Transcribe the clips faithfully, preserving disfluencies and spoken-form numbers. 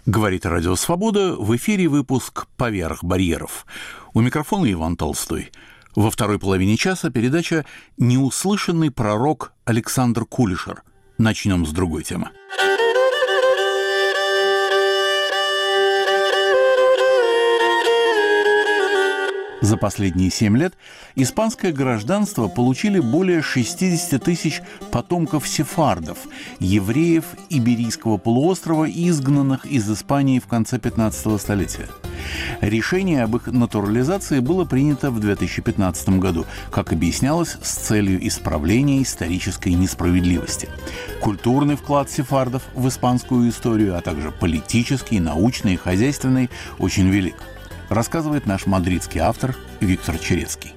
Говорит Радио Свобода, в эфире выпуск «Поверх барьеров». У микрофона Иван Толстой. Во второй половине часа передача «Неуслышанный пророк» Александр Кулишер. Начнем с другой темы. За последние семь лет испанское гражданство получили более шестьдесят тысяч потомков сефардов, евреев Иберийского полуострова, изгнанных из Испании в конце пятнадцатого столетия. Решение об их натурализации было принято в две тысячи пятнадцатом году, как объяснялось, с целью исправления исторической несправедливости. Культурный вклад сефардов в испанскую историю, а также политический, научный и хозяйственный, очень велик. Рассказывает наш мадридский автор Виктор Черецкий.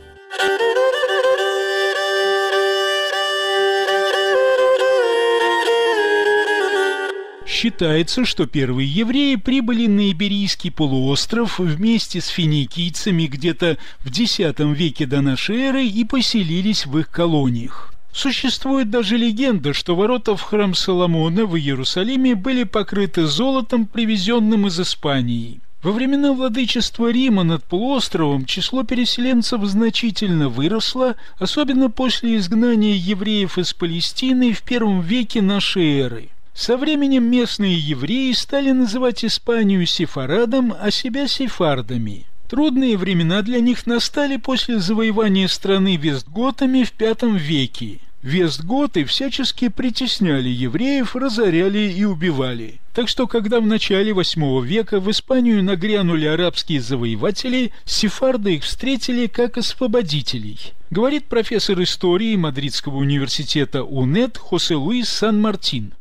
Считается, что первые евреи прибыли на Иберийский полуостров вместе с финикийцами где-то в десятом веке до нашей эры и поселились в их колониях. Существует даже легенда, что ворота в храм Соломона в Иерусалиме были покрыты золотом, привезенным из Испании. Во времена владычества Рима над полуостровом число переселенцев значительно выросло, особенно после изгнания евреев из Палестины в первом веке нашей эры. Со временем местные евреи стали называть Испанию сефарадом, а себя сефардами. Трудные времена для них настали после завоевания страны вестготами в пятом веке. Вестготы всячески притесняли евреев, разоряли и убивали. Так что, когда в начале восьмого века в Испанию нагрянули арабские завоеватели, сефарды их встретили как освободителей. Говорит профессор истории Мадридского университета УНЕД Хосе Луис Сан-Мартин.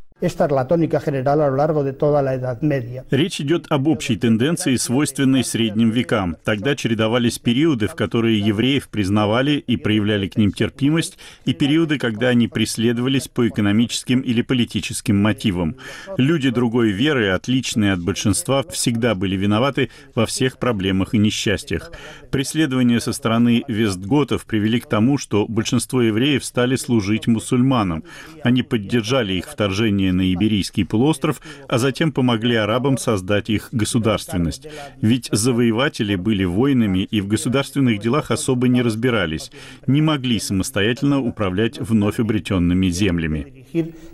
Речь идет об общей тенденции, свойственной средним векам. Тогда чередовались периоды, в которые евреев признавали и проявляли к ним терпимость, и периоды, когда они преследовались по экономическим или политическим мотивам. Люди другой веры, отличные от большинства, всегда были виноваты во всех проблемах и несчастьях. Преследования со стороны вестготов привели к тому, что большинство евреев стали служить мусульманам. Они поддержали их вторжение на Иберийский полуостров, а затем помогли арабам создать их государственность. Ведь завоеватели были воинами и в государственных делах особо не разбирались, не могли самостоятельно управлять вновь обретенными землями.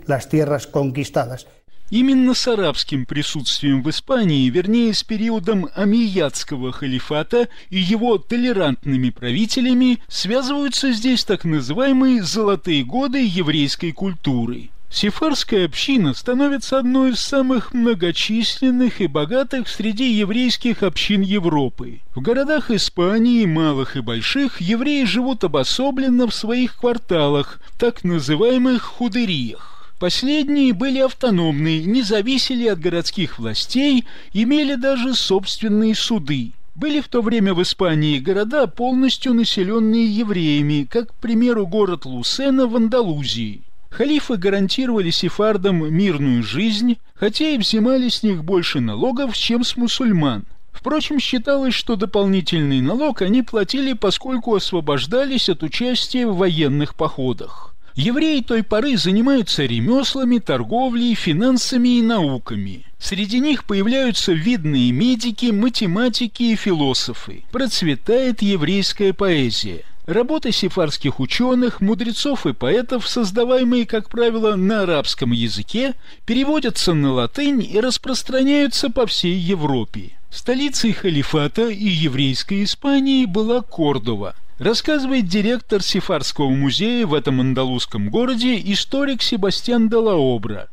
Именно с арабским присутствием в Испании, вернее, с периодом омейядского халифата и его толерантными правителями, связываются здесь так называемые «золотые годы» еврейской культуры. Сефардская община становится одной из самых многочисленных и богатых среди еврейских общин Европы. В городах Испании, малых и больших, евреи живут обособленно в своих кварталах, так называемых худериях. Последние были автономны, не зависели от городских властей, имели даже собственные суды. Были в то время в Испании города, полностью населенные евреями, как, к примеру, город Лусена в Андалузии. Халифы гарантировали сефардам мирную жизнь, хотя и взимали с них больше налогов, чем с мусульман. Впрочем, считалось, что дополнительный налог они платили, поскольку освобождались от участия в военных походах. Евреи той поры занимаются ремеслами, торговлей, финансами и науками. Среди них появляются видные медики, математики и философы. Процветает еврейская поэзия. Работы сефардских ученых, мудрецов и поэтов, создаваемые, как правило, на арабском языке, переводятся на латынь и распространяются по всей Европе. Столицей халифата и еврейской Испании была Кордова. Рассказывает директор Сефардского музея в этом андалузском городе историк Себастьян де ла Обра.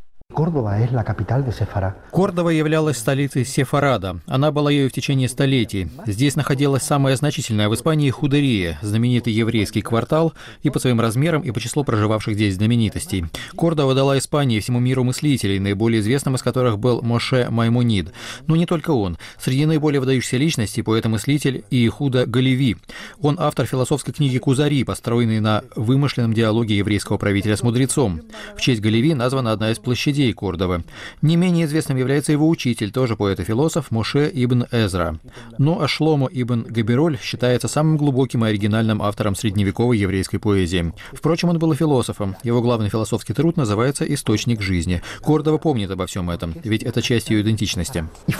Кордова являлась столицей Сефарада. Она была ею в течение столетий. Здесь находилась самая значительная в Испании худерия, знаменитый еврейский квартал и по своим размерам, и по числу проживавших здесь знаменитостей. Кордова дала Испании и всему миру мыслителей, наиболее известным из которых был Моше Маймонид. Но не только он. Среди наиболее выдающихся личностей поэт и мыслитель Иехуда Галеви. Он автор философской книги «Кузари», построенной на вымышленном диалоге еврейского правителя с мудрецом. В честь Галеви названа одна из площадей идей Кордовы. Не менее известным является его учитель, тоже поэт и философ, Моше ибн Эзра. Ну а Шломо ибн Габироль считается самым глубоким и оригинальным автором средневековой еврейской поэзии. Впрочем, он был и философом. Его главный философский труд называется «Источник жизни». Кордова помнит обо всем этом, ведь это часть ее идентичности.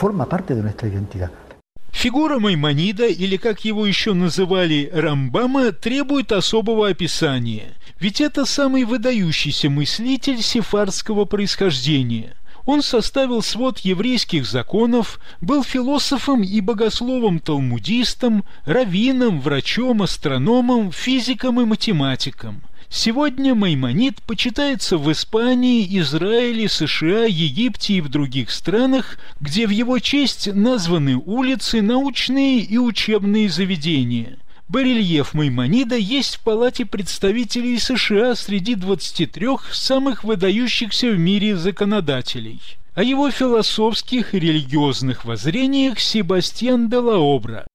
Фигура Маймонида, или как его еще называли Рамбама, требует особого описания, ведь это самый выдающийся мыслитель сефардского происхождения. Он составил свод еврейских законов, был философом и богословом-талмудистом, раввином, врачом, астрономом, физиком и математиком. Сегодня Маймонид почитается в Испании, Израиле, США, Египте и в других странах, где в его честь названы улицы, научные и учебные заведения. Барельеф Маймонида есть в Палате представителей США среди двадцати трёх самых выдающихся в мире законодателей. О его философских и религиозных воззрениях Себастьян де ла Обра.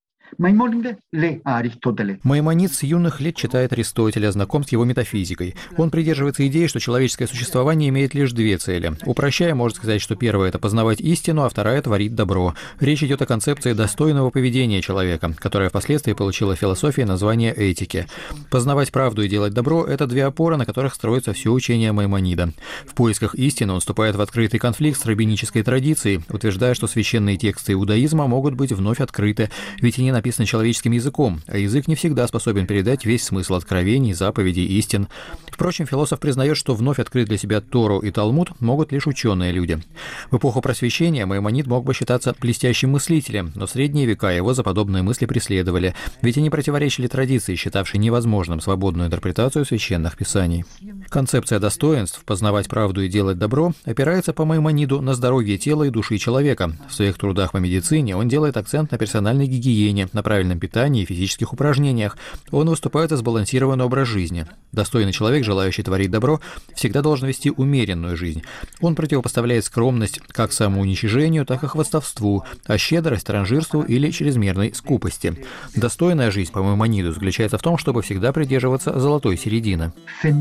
Маймонид с юных лет читает Аристотеля, знаком с его метафизикой. Он придерживается идеи, что человеческое существование имеет лишь две цели. Упрощая, можно сказать, что первая – это познавать истину, а вторая – творить добро. Речь идет о концепции достойного поведения человека, которая впоследствии получила в философии название этики. Познавать правду и делать добро – это две опоры, на которых строится все учение Маймонида. В поисках истины он вступает в открытый конфликт с раббинической традицией, утверждая, что священные тексты иудаизма могут быть вновь открыты, ведь они написаны человеческим языком, а язык не всегда способен передать весь смысл откровений, заповедей, истин. Впрочем, философ признает, что вновь открыть для себя Тору и Талмуд могут лишь ученые люди. В эпоху Просвещения Маймонид мог бы считаться блестящим мыслителем, но в средние века его за подобные мысли преследовали, ведь они противоречили традиции, считавшей невозможным свободную интерпретацию священных писаний. Концепция достоинств «познавать правду и делать добро» опирается по Маймониду на здоровье тела и души человека. В своих трудах по медицине он делает акцент на персональной гигиене, на правильном питании и физических упражнениях. Он выступает за сбалансированный образ жизни. Достойный человек, желающий творить добро, всегда должен вести умеренную жизнь. Он противопоставляет скромность как самоуничижению, так и хвастовству, а щедрость транжирству или чрезмерной скупости. Достойная жизнь, по Маймониду, заключается в том, чтобы всегда придерживаться золотой середины.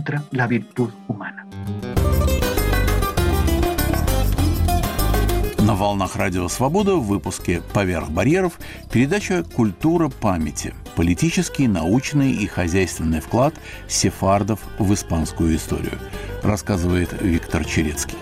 На волнах Радио Свобода в выпуске «Поверх барьеров» передача «Культура памяти. Политический, научный и хозяйственный вклад сефардов в испанскую историю», рассказывает Виктор Черецкий.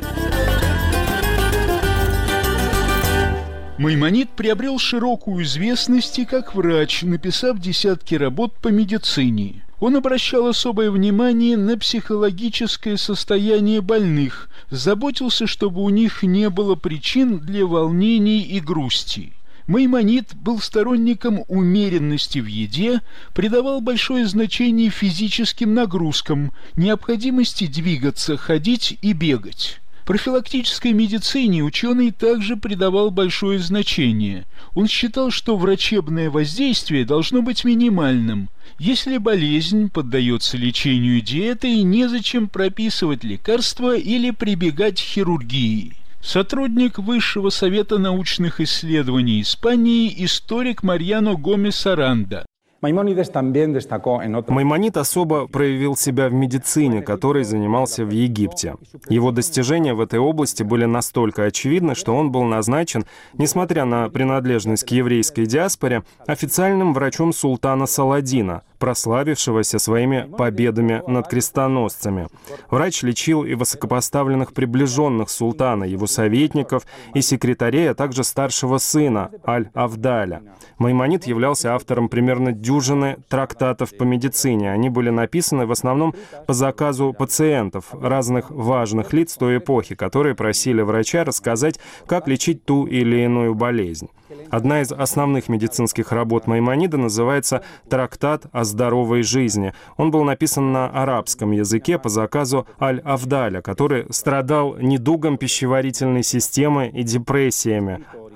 Маймонид приобрел широкую известность и как врач, написав десятки работ по медицине. Он обращал особое внимание на психологическое состояние больных, заботился, чтобы у них не было причин для волнений и грусти. Маймонид был сторонником умеренности в еде, придавал большое значение физическим нагрузкам, необходимости двигаться, ходить и бегать. Профилактической медицине ученый также придавал большое значение. Он считал, что врачебное воздействие должно быть минимальным. Если болезнь поддается лечению диетой, незачем прописывать лекарства или прибегать к хирургии. Сотрудник Высшего совета научных исследований Испании, историк Марьяно Гомес Аранда. Маймонид особо проявил себя в медицине, которой занимался в Египте. Его достижения в этой области были настолько очевидны, что он был назначен, несмотря на принадлежность к еврейской диаспоре, официальным врачом султана Саладина, прославившегося своими победами над крестоносцами. Врач лечил и высокопоставленных приближенных султана, его советников и секретарей, а также старшего сына Аль-Авдаля. Маймонид являлся автором примерно дюжины трактатов по медицине. Они были написаны в основном по заказу пациентов, разных важных лиц той эпохи, которые просили врача рассказать, как лечить ту или иную болезнь. Одна из основных медицинских работ Маймонида называется «Трактат о здоровой жизни». Он был написан на арабском языке по заказу Аль-Авдаля, который страдал недугом пищеварительной системы и депрессиями,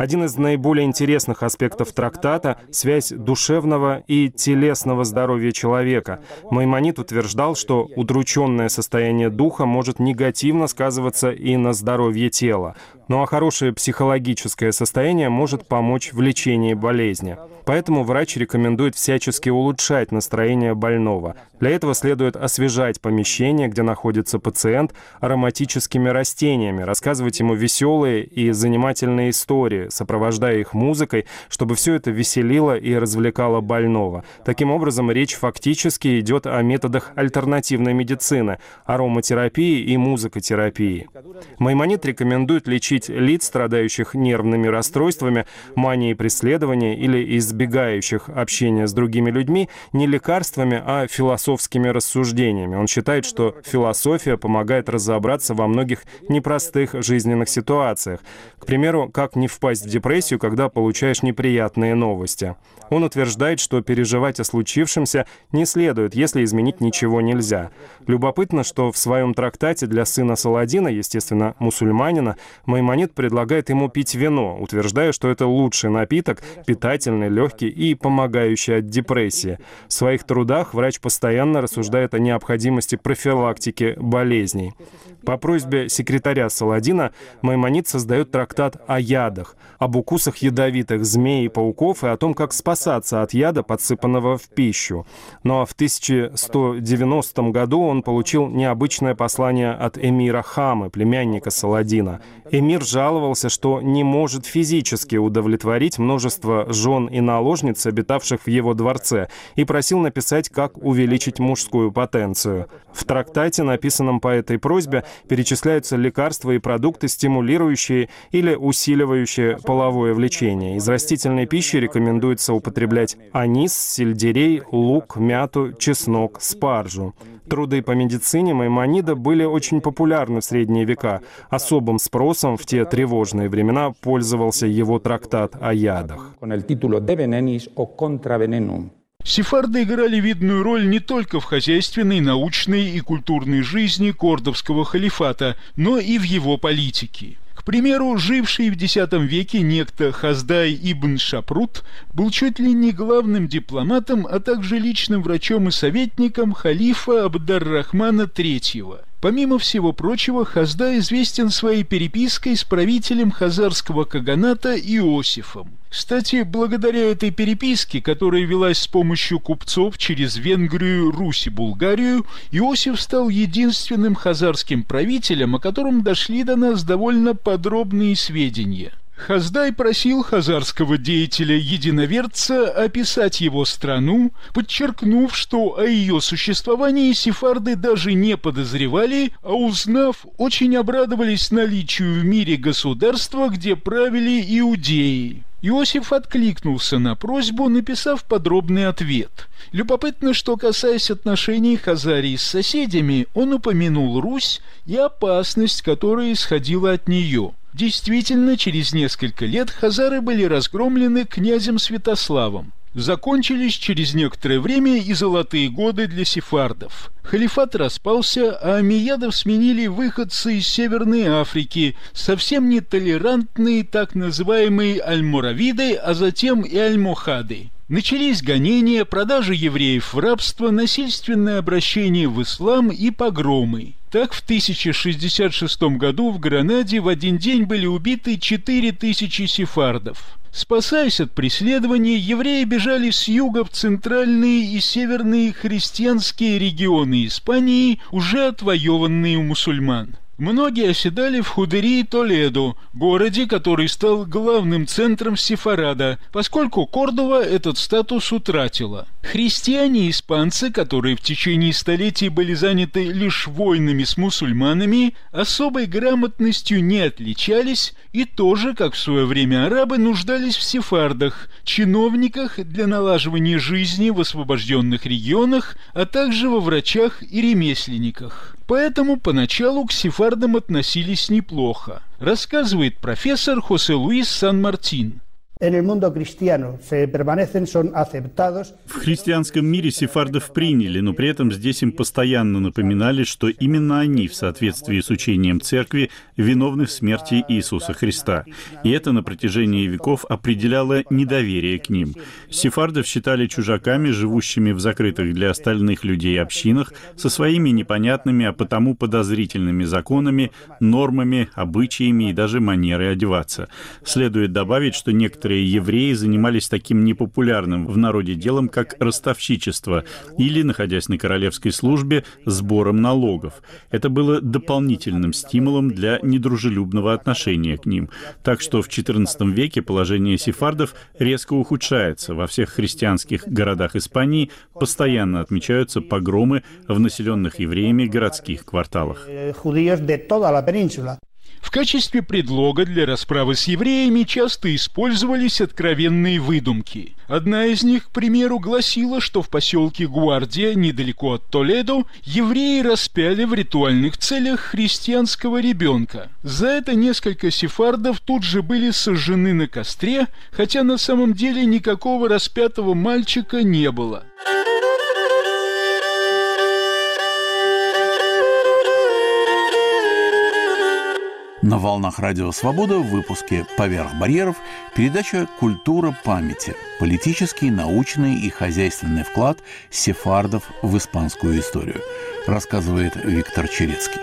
Один из наиболее интересных аспектов трактата — связь душевного и телесного здоровья человека. Маймонид утверждал, что удрученное состояние духа может негативно сказываться и на здоровье тела. Ну а хорошее психологическое состояние может помочь в лечении болезни. Поэтому врач рекомендует всячески улучшать настроение больного. Для этого следует освежать помещение, где находится пациент, ароматическими растениями, рассказывать ему веселые и занимательные истории, сопровождая их музыкой, чтобы все это веселило и развлекало больного. Таким образом, речь фактически идет о методах альтернативной медицины, ароматерапии и музыкотерапии. Маймонид рекомендует лечить лиц, страдающих нервными расстройствами, манией преследования или избегающих общения с другими людьми, не лекарствами, а философскими рассуждениями. Он считает, что философия помогает разобраться во многих непростых жизненных ситуациях. К примеру, как не впасть в депрессию, когда получаешь неприятные новости. Он утверждает, что переживать о случившемся не следует, если изменить ничего нельзя. Любопытно, что в своем трактате для сына Саладина, естественно, мусульманина, Маймонид предлагает ему пить вино, утверждая, что это лучший напиток, питательный, легкий и помогающий от депрессии. В своих трудах врач постоянно рассуждает о необходимости профилактики болезней. По просьбе секретаря Саладина Маймонид создает трактат о ядах, об укусах ядовитых змей и пауков и о том, как спасаться от яда, подсыпанного в пищу. Но в тысяча сто девяностом году он получил необычное послание от эмира Хамы, племянника Саладина. Эмир жаловался, что не может физически удовлетворить множество жен и наложниц, обитавших в его дворце, и просил написать, как увеличить мужскую потенцию. В трактате, написанном по этой просьбе, перечисляются лекарства и продукты, стимулирующие или усиливающие половое влечение. Из растительной пищи рекомендуется употреблять анис, сельдерей, лук, мяту, чеснок, спаржу. Труды по медицине Маймонида были очень популярны в средние века. Особым спросом в те тревожные времена пользовался его трактат о ядах. Сефарды играли видную роль не только в хозяйственной, научной и культурной жизни кордовского халифата, но и в его политике. К примеру, живший в десятом веке некто Хаздай ибн Шапрут был чуть ли не главным дипломатом, а также личным врачом и советником халифа Абд-ар-Рахмана третьего. Помимо всего прочего, Хаздай известен своей перепиской с правителем хазарского каганата Иосифом. Кстати, благодаря этой переписке, которая велась с помощью купцов через Венгрию, Русь и Булгарию, Иосиф стал единственным хазарским правителем, о котором дошли до нас довольно подробные сведения. Хаздай просил хазарского деятеля-единоверца описать его страну, подчеркнув, что о ее существовании сефарды даже не подозревали, а узнав, очень обрадовались наличию в мире государства, где правили иудеи. Иосиф откликнулся на просьбу, написав подробный ответ. Любопытно, что, касаясь отношений Хазарии с соседями, он упомянул Русь и опасность, которая исходила от нее. Действительно, через несколько лет хазары были разгромлены князем Святославом. Закончились через некоторое время и золотые годы для сефардов. Халифат распался, а омейядов сменили выходцы из Северной Африки, совсем нетолерантные так называемые аль-Муравиды, а затем и аль-Мохады. Начались гонения, продажа евреев в рабство, насильственное обращение в ислам и погромы. Так, в тысяча шестьдесят шестом году в Гранаде в один день были убиты четыре тысячи сефардов. Спасаясь от преследования, евреи бежали с юга в центральные и северные христианские регионы Испании, уже отвоеванные у мусульман. Многие оседали в Худерии Толедо, городе, который стал главным центром сефарада, поскольку Кордова этот статус утратила. Христиане и испанцы, которые в течение столетий были заняты лишь войнами с мусульманами, особой грамотностью не отличались и тоже, как в свое время арабы, нуждались в сефардах, чиновниках для налаживания жизни в освобожденных регионах, а также во врачах и ремесленниках. Поэтому поначалу к сефардам относились неплохо, рассказывает профессор Хосе Луис Сан-Мартин. В христианском мире сефардов приняли, но при этом здесь им постоянно напоминали, что именно они, в соответствии с учением церкви, виновны в смерти Иисуса Христа. И это на протяжении веков определяло недоверие к ним. Сефардов считали чужаками, живущими в закрытых для остальных людей общинах, со своими непонятными, а потому подозрительными законами, нормами, обычаями и даже манерой одеваться. Следует добавить, что некоторые евреи занимались таким непопулярным в народе делом, как ростовщичество, или, находясь на королевской службе, сбором налогов. Это было дополнительным стимулом для недружелюбного отношения к ним. Так что в четырнадцатом веке положение сефардов резко ухудшается. Во всех христианских городах Испании постоянно отмечаются погромы в населенных евреями городских кварталах. В качестве предлога для расправы с евреями часто использовались откровенные выдумки. Одна из них, к примеру, гласила, что в поселке Гуардия, недалеко от Толедо, евреи распяли в ритуальных целях христианского ребенка. За это несколько сефардов тут же были сожжены на костре, хотя на самом деле никакого распятого мальчика не было. На волнах Радио Свобода в выпуске «Поверх барьеров» передача «Культура памяти. Политический, научный и хозяйственный вклад сефардов в испанскую историю», рассказывает Виктор Черецкий.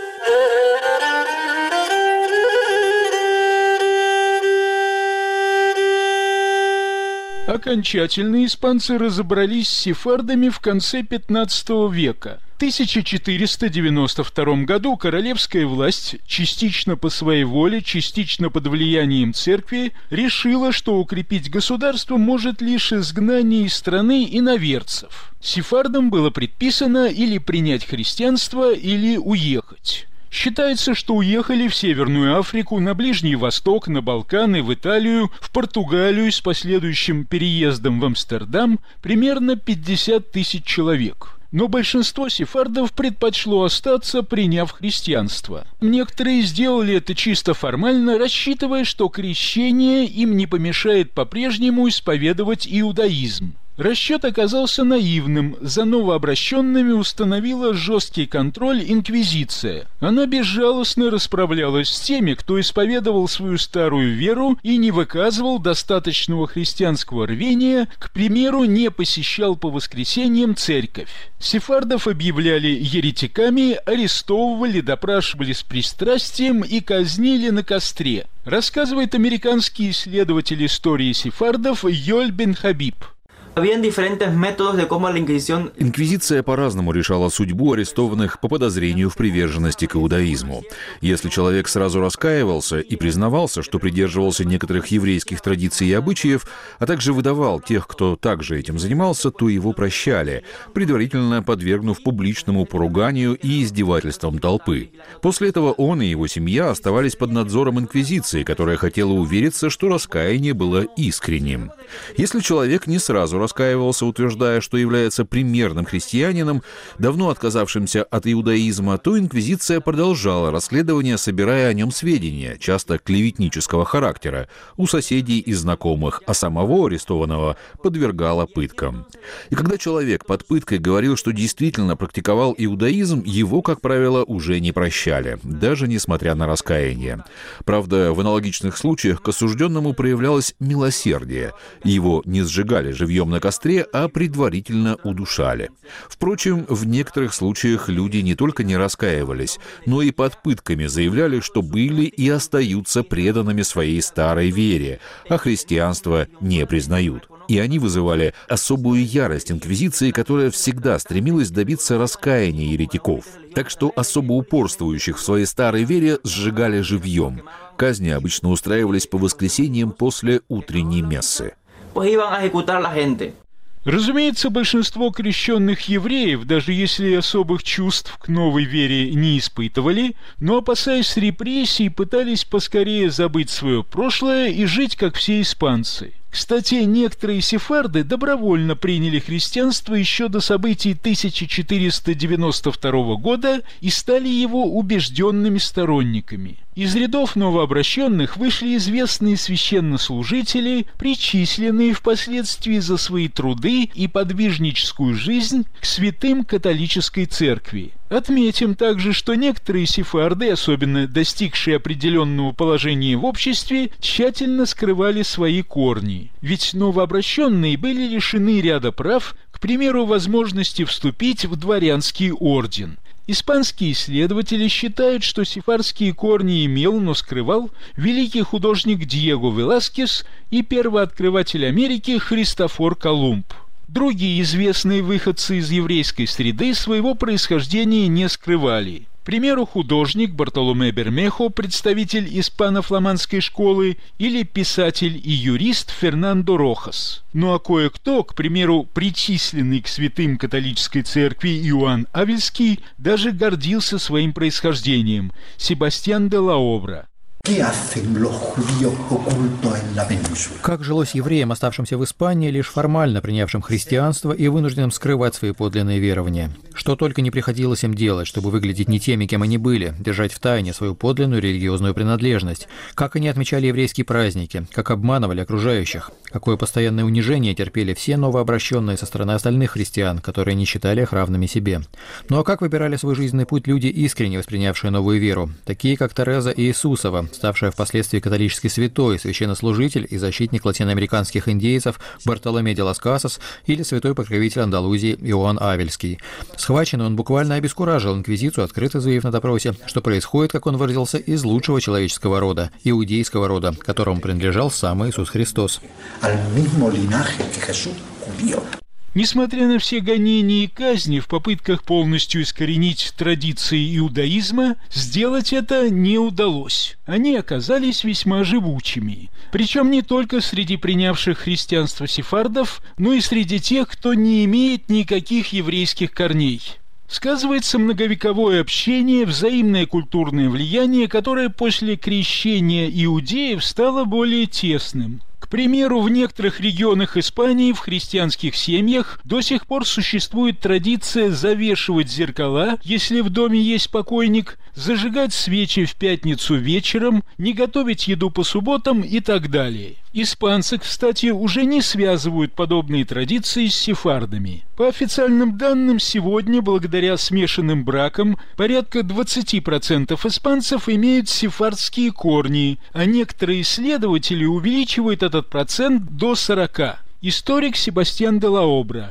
Окончательно испанцы разобрались с сефардами в конце пятнадцатого века. В тысяча четыреста девяносто втором году королевская власть, частично по своей воле, частично под влиянием церкви, решила, что укрепить государство может лишь изгнание из страны иноверцев. Сефардам было предписано или принять христианство, или уехать. Считается, что уехали в Северную Африку, на Ближний Восток, на Балканы, в Италию, в Португалию с последующим переездом в Амстердам примерно пятьдесят тысяч человек. Но большинство сефардов предпочло остаться, приняв христианство. Некоторые сделали это чисто формально, рассчитывая, что крещение им не помешает по-прежнему исповедовать иудаизм. Расчет оказался наивным. За новообращенными установила жесткий контроль инквизиция. Она безжалостно расправлялась с теми, кто исповедовал свою старую веру и не выказывал достаточного христианского рвения, к примеру, не посещал по воскресеньям церковь. Сефардов объявляли еретиками, арестовывали, допрашивали с пристрастием и казнили на костре, рассказывает американский исследователь истории сефардов Йоль бен Хабиб. Инквизиция по-разному решала судьбу арестованных по подозрению в приверженности к иудаизму. Если человек сразу раскаивался и признавался, что придерживался некоторых еврейских традиций и обычаев, а также выдавал тех, кто также этим занимался, то его прощали, предварительно подвергнув публичному поруганию и издевательствам толпы. После этого он и его семья оставались под надзором инквизиции, которая хотела увериться, что раскаяние было искренним. Если человек не сразу раскаивался, утверждая, что является примерным христианином, давно отказавшимся от иудаизма, то инквизиция продолжала расследование, собирая о нем сведения, часто клеветнического характера, у соседей и знакомых, а самого арестованного подвергала пыткам. И когда человек под пыткой говорил, что действительно практиковал иудаизм, его, как правило, уже не прощали, даже несмотря на раскаяние. Правда, в аналогичных случаях к осужденному проявлялось милосердие. Его не сжигали живьем на костре, а предварительно удушали. Впрочем, в некоторых случаях люди не только не раскаивались, но и под пытками заявляли, что были и остаются преданными своей старой вере, а христианство не признают. И они вызывали особую ярость инквизиции, которая всегда стремилась добиться раскаяния еретиков. Так что особо упорствующих в своей старой вере сжигали живьем. Казни обычно устраивались по воскресеньям после утренней мессы. Разумеется, большинство крещенных евреев, даже если особых чувств к новой вере не испытывали, но, опасаясь репрессий, пытались поскорее забыть свое прошлое и жить, как все испанцы. Кстати, некоторые сефарды добровольно приняли христианство еще до событий тысяча четыреста девяносто второго года и стали его убежденными сторонниками. Из рядов новообращенных вышли известные священнослужители, причисленные впоследствии за свои труды и подвижническую жизнь к святым католической церкви. Отметим также, что некоторые сефарды, особенно достигшие определенного положения в обществе, тщательно скрывали свои корни. Ведь новообращенные были лишены ряда прав, к примеру, возможности вступить в дворянский орден. Испанские исследователи считают, что сефардские корни имел, но скрывал великий художник Диего Веласкес и первооткрыватель Америки Христофор Колумб. Другие известные выходцы из еврейской среды своего происхождения не скрывали. К примеру, художник Бартоломе Бермехо, представитель испано-фламандской школы, или писатель и юрист Фернандо Рохас. Ну а кое-кто, к примеру, причисленный к святым католической церкви Иоанн Авельский, даже гордился своим происхождением – Себастьян де ла Обра. Как жилось евреям, оставшимся в Испании, лишь формально принявшим христианство и вынужденным скрывать свои подлинные верования? Что только не приходилось им делать, чтобы выглядеть не теми, кем они были, держать в тайне свою подлинную религиозную принадлежность. Как они отмечали еврейские праздники, как обманывали окружающих. Какое постоянное унижение терпели все новообращенные со стороны остальных христиан, которые не считали их равными себе. Ну а как выбирали свой жизненный путь люди, искренне воспринявшие новую веру, такие как Тереза Иисусова, ставшая впоследствии католической святой, священнослужитель и защитник латиноамериканских индейцев Бартоломе де лас Касас или святой покровитель Андалузии Иоанн Авельский. Схваченный он буквально обескуражил инквизицию, открыто заявив на допросе, что происходит, как он выразился, из лучшего человеческого рода, иудейского рода, которому принадлежал сам Иисус Христос. Несмотря на все гонения и казни в попытках полностью искоренить традиции иудаизма, сделать это не удалось. Они оказались весьма живучими. Причем не только среди принявших христианство сефардов, но и среди тех, кто не имеет никаких еврейских корней. Сказывается многовековое общение, взаимное культурное влияние, которое после крещения иудеев стало более тесным. К примеру, в некоторых регионах Испании в христианских семьях до сих пор существует традиция завешивать зеркала, если в доме есть покойник, зажигать свечи в пятницу вечером, не готовить еду по субботам и так далее. Испанцы, кстати, уже не связывают подобные традиции с сефардами. По официальным данным, сегодня, благодаря смешанным бракам, порядка двадцать процентов испанцев имеют сефардские корни, а некоторые исследователи увеличивают этот процент до сорока. Историк Себастьян де ла Обра.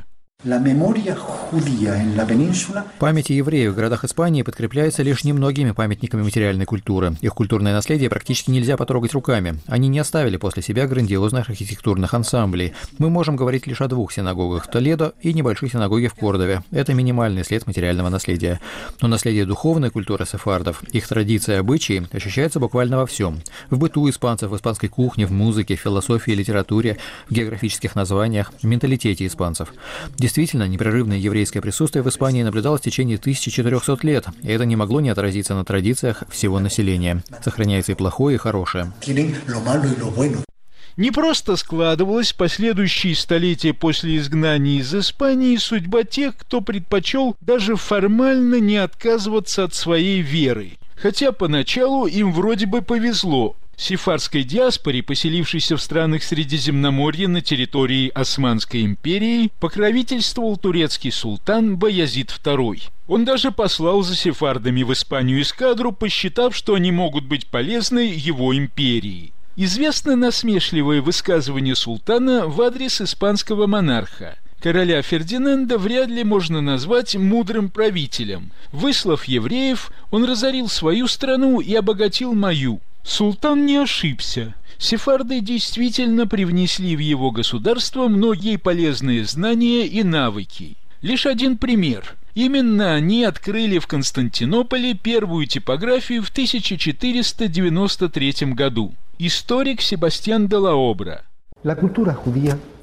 Память о евреях в городах Испании подкрепляется лишь немногими памятниками материальной культуры. Их культурное наследие практически нельзя потрогать руками. Они не оставили после себя грандиозных архитектурных ансамблей. Мы можем говорить лишь о двух синагогах в Толедо и небольшой синагоге в Кордове. Это минимальный след материального наследия. Но наследие духовной культуры сефардов, их традиции и обычаи ощущаются буквально во всем. В быту испанцев, в испанской кухне, в музыке, в философии, литературе, в географических названиях, в менталитете испанцев. Действительно, непрерывное еврейское присутствие в Испании наблюдалось в течение тысячи четырёхсот лет, и это не могло не отразиться на традициях всего населения. Сохраняется и плохое, и хорошее. Не просто складывалась последующие столетия после изгнания из Испании судьба тех, кто предпочел даже формально не отказываться от своей веры. Хотя поначалу им вроде бы повезло. Сефардской диаспоре, поселившейся в странах Средиземноморья на территории Османской империи, покровительствовал турецкий султан Баязид второй. Он даже послал за сефардами в Испанию эскадру, посчитав, что они могут быть полезны его империи. Известно насмешливое высказывание султана в адрес испанского монарха. Короля Фердинанда вряд ли можно назвать мудрым правителем. Выслав евреев, он разорил свою страну и обогатил мою. Султан не ошибся. Сефарды действительно привнесли в его государство многие полезные знания и навыки. Лишь один пример. Именно они открыли в Константинополе первую типографию в тысяча четыреста девяносто третьем году. Историк Себастьян де ла Обра.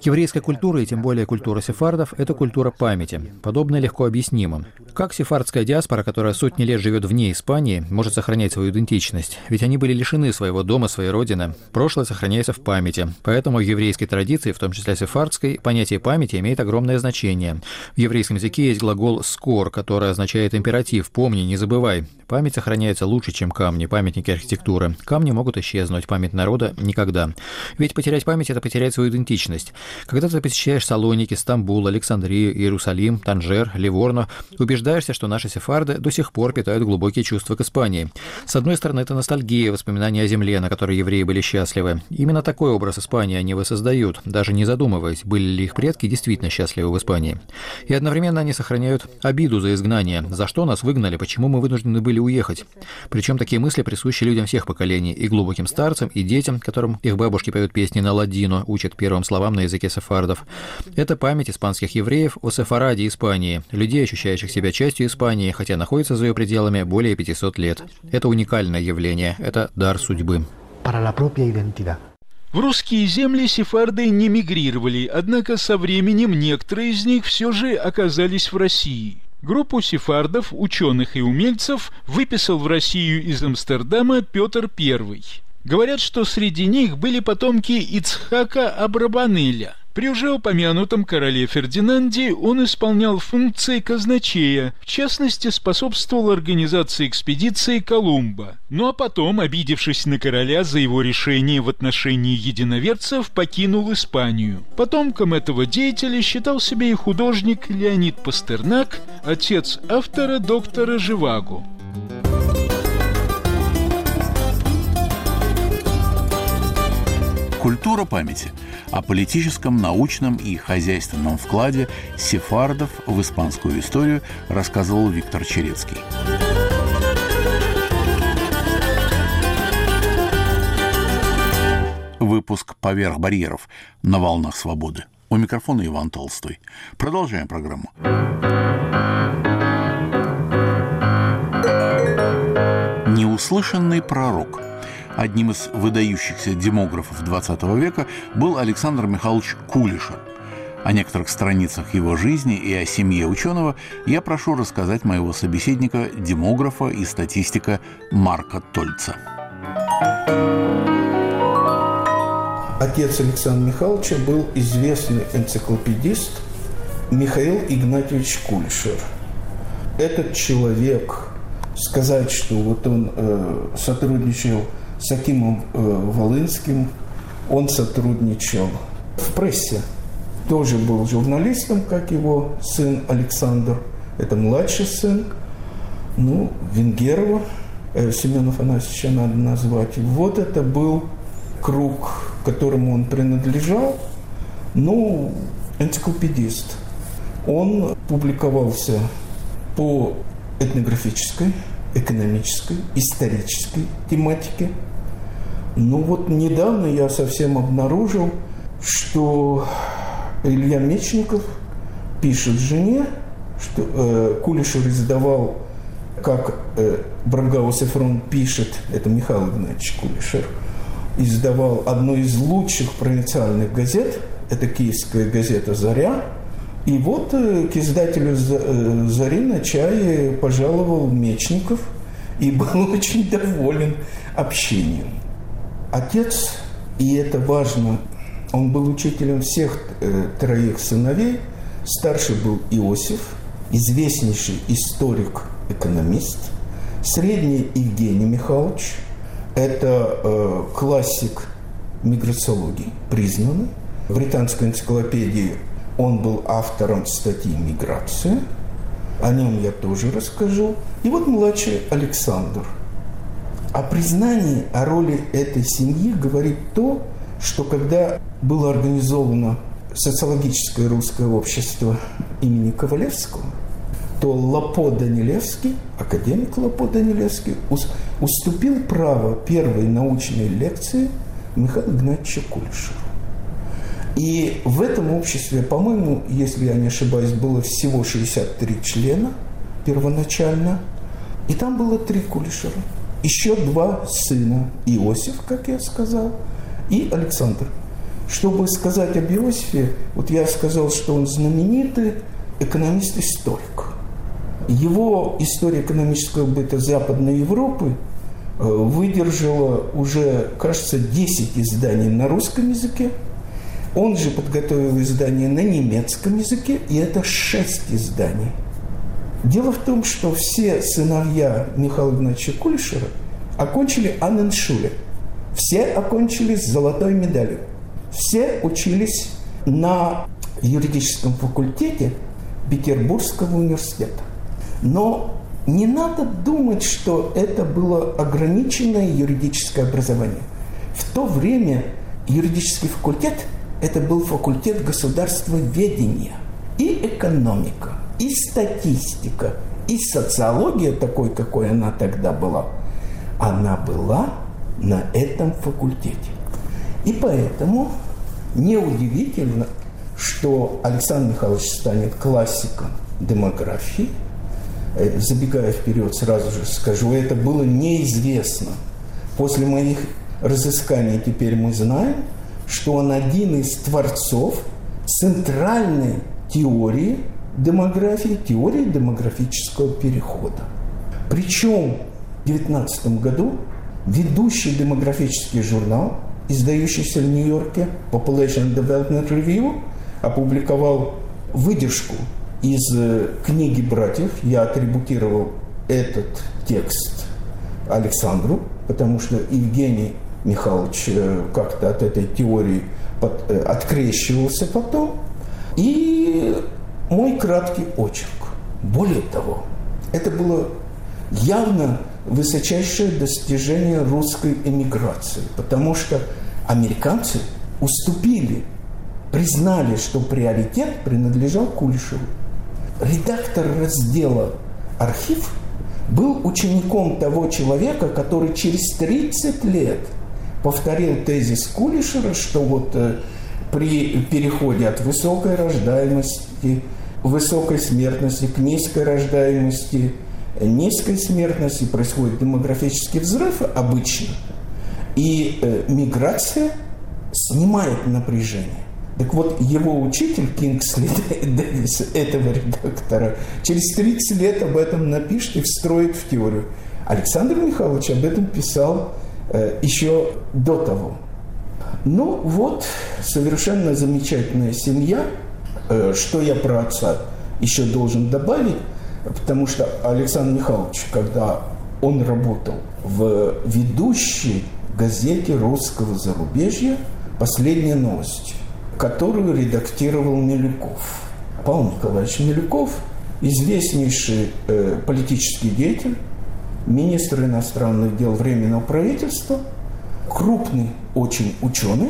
Еврейская культура, и тем более культура сефардов, это культура памяти. Подобное легко объяснимо. Как сефардская диаспора, которая сотни лет живет вне Испании, может сохранять свою идентичность? Ведь они были лишены своего дома, своей родины. Прошлое сохраняется в памяти. Поэтому в еврейской традиции, в том числе сефардской, понятие памяти имеет огромное значение. В еврейском языке есть глагол «скор», который означает императив «помни, не забывай». Память сохраняется лучше, чем камни, памятники архитектуры. Камни могут исчезнуть, память народа — никогда. Ведь потерять память — это потерять свою идентичность. Когда ты посещаешь Салоники, Стамбул, Александрию, Иерусалим, Танжер, Ливорно, убеждаешься, что наши сефарды до сих пор питают глубокие чувства к Испании. С одной стороны, это ностальгия, воспоминания о земле, на которой евреи были счастливы. Именно такой образ Испании они воссоздают, даже не задумываясь, были ли их предки действительно счастливы в Испании. И одновременно они сохраняют обиду за изгнание. За что нас выгнали, почему мы вынуждены были уехать? Причем такие мысли присущи людям всех поколений, и глубоким старцам, и детям, которым их бабушки поют песни на ладино, учат первым словам на языке сефардов. Это память испанских евреев о сефараде Испании, людей, ощущающих себя частью Испании, хотя находятся за ее пределами более пятисот лет. Это уникальное явление, это дар судьбы. В русские земли сефарды не мигрировали, однако со временем некоторые из них все же оказались в России. Группу сефардов, ученых и умельцев выписал в Россию из Амстердама Петр Первый. Говорят, что среди них были потомки Ицхака Абрабанеля. При уже упомянутом короле Фердинанде он исполнял функции казначея, в частности, способствовал организации экспедиции Колумба. Ну а потом, обидевшись на короля за его решение в отношении единоверцев, покинул Испанию. Потомком этого деятеля считал себя и художник Леонид Пастернак, отец автора доктора Живаго. Культура памяти о политическом, научном и хозяйственном вкладе сефардов в испанскую историю рассказывал Виктор Черецкий. Выпуск «Поверх барьеров» на волнах свободы. У микрофона Иван Толстой. Продолжаем программу. Неуслышанный пророк. Одним из выдающихся демографов двадцатого века был Александр Михайлович Кулишер. О некоторых страницах его жизни и о семье ученого я прошу рассказать моего собеседника, демографа и статистика Марка Тольца. Отец Александра Михайловича был известный энциклопедист Михаил Игнатьевич Кулишер. Этот человек, сказать, что вот он э, сотрудничал с Акимом э, Волынским, он сотрудничал в прессе. Тоже был журналистом, как его сын Александр. Это младший сын. Ну, Венгерова, э, Семена Афанасьевича надо назвать. Вот это был круг, которому он принадлежал. Ну, энциклопедист. Он публиковался по этнографической, экономической, исторической тематике. Ну вот недавно я совсем обнаружил, что Илья Мечников пишет жене, что э, Кулишер издавал, как э, Брангаус Эфрон пишет, это Михаил Игнатьевич Кулишер, издавал одну из лучших провинциальных газет, это киевская газета «Заря». И вот э, к издателю э, «Зари» на чай пожаловал Мечников и был очень доволен общением. Отец, и это важно, он был учителем всех э, троих сыновей. Старший был Иосиф, известнейший историк-экономист. Средний Евгений Михайлович, это э, классик миграциологии, признанный. В британской энциклопедии он был автором статьи «Миграция». О нем я тоже расскажу. И вот младший Александр. О признании, о роли этой семьи говорит то, что когда было организовано социологическое русское общество имени Ковалевского, то Лапо Данилевский, академик Лапо Данилевский, уступил право первой научной лекции Михаилу Игнатьевичу Кулишеру. И в этом обществе, по-моему, если я не ошибаюсь, было всего шестьдесят три члена первоначально, и там было три Кулишера. Еще два сына, Иосиф, как я сказал, и Александр. Чтобы сказать об Иосифе, вот я сказал, что он знаменитый экономист-историк. Его история экономического быта Западной Европы выдержала уже, кажется, десять изданий на русском языке. Он же подготовил издание на немецком языке, и это шесть изданий. Дело в том, что все сыновья Михаила Игнатьевича Кулишера окончили Анненшуле. Все окончили с золотой медалью. Все учились на юридическом факультете Петербургского университета. Но не надо думать, что это было ограниченное юридическое образование. В то время юридический факультет – это был факультет государствоведения. И экономика, и статистика, и социология, такой, какой она тогда была, она была на этом факультете. И поэтому неудивительно, что Александр Михайлович станет классиком демографии. Забегая вперед, сразу же скажу, это было неизвестно. После моих разысканий теперь мы знаем, что он один из творцов центральной теории демографии, теории демографического перехода. Причем в две тысячи девятнадцатом году ведущий демографический журнал, издающийся в Нью-Йорке, Population Development Review, опубликовал выдержку из книги братьев. Я атрибутировал этот текст Александру, потому что Евгений Михайлович как-то от этой теории под, открещивался потом. И мой краткий очерк. Более того, это было явно высочайшее достижение русской эмиграции, потому что американцы уступили, признали, что приоритет принадлежал Кулишеву. Редактор раздела «Архив» был учеником того человека, который через тридцать лет повторил тезис Кулишера, что вот э, при переходе от высокой рождаемости, высокой смертности к низкой рождаемости, низкой смертности происходит демографический взрыв обычно, и э, миграция снимает напряжение. Так вот, его учитель Кингсли Дэвис, этого редактора, через тридцать лет об этом напишет и встроит в теорию. Александр Михайлович об этом писал э, еще до того. Ну вот, совершенно замечательная семья. Э, что я про отца еще должен добавить, потому что Александр Михайлович, когда он работал в ведущей газете русского зарубежья «Последние новости», которую редактировал Милюков. Павел Николаевич Милюков, известнейший э, политический деятель, министр иностранных дел Временного правительства, крупный очень ученый,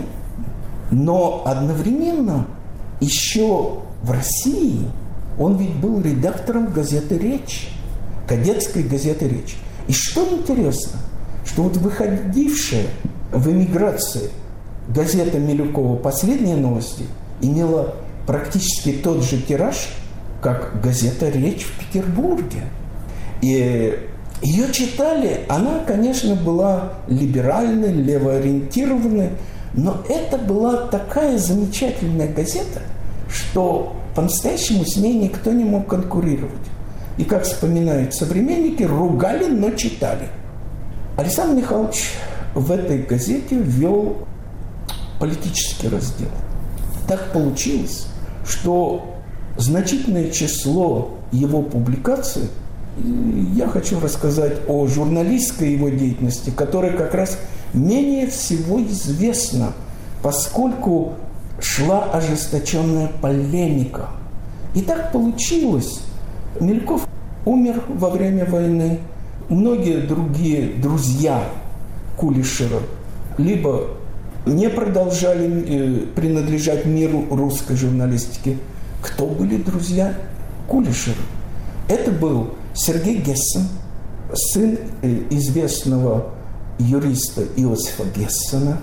но одновременно еще в России он ведь был редактором газеты «Речь», кадетской газеты «Речь». И что интересно, что вот выходившая в эмиграции газета Милюкова «Последние новости» имела практически тот же тираж, как газета «Речь» в Петербурге. И ее читали, она, конечно, была либеральной, левоориентированной, но это была такая замечательная газета, что по-настоящему с ней никто не мог конкурировать. И, как вспоминают современники, ругали, но читали. Александр Михайлович в этой газете ввел политический раздел. Так получилось, что значительное число его публикаций, я хочу рассказать о журналистской его деятельности, которая как раз менее всего известна, поскольку шла ожесточенная полемика. И так получилось. Милюков умер во время войны. Многие другие друзья Кулишера либо не продолжали э, принадлежать миру русской журналистики. Кто были друзья Кулишера? Это был Сергей Гессен, сын э, известного юриста Иосифа Гессена.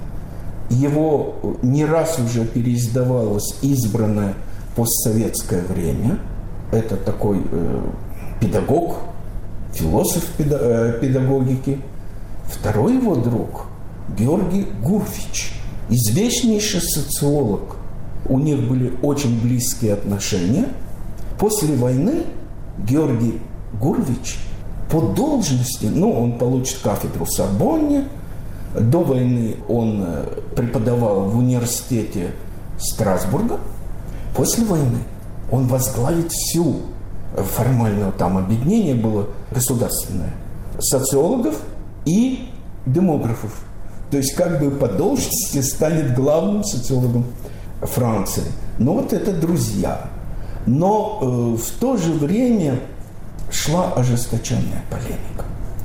Его не раз уже переиздавалось «Избранное постсоветское время». Это такой э, педагог, философ педа, э, педагогики. Второй его друг Георгий Гурфич. известнейший социолог. У них были очень близкие отношения. После войны Георгий Гурвич по должности, ну, он получит кафедру в Сорбонне. До войны он преподавал в университете Страсбурга. После войны он возглавит всю, формальное там объединение было государственное, социологов и демографов. То есть как бы по должности станет главным социологом Франции. Но вот это друзья. Но э, в то же время шла ожесточенная полемика.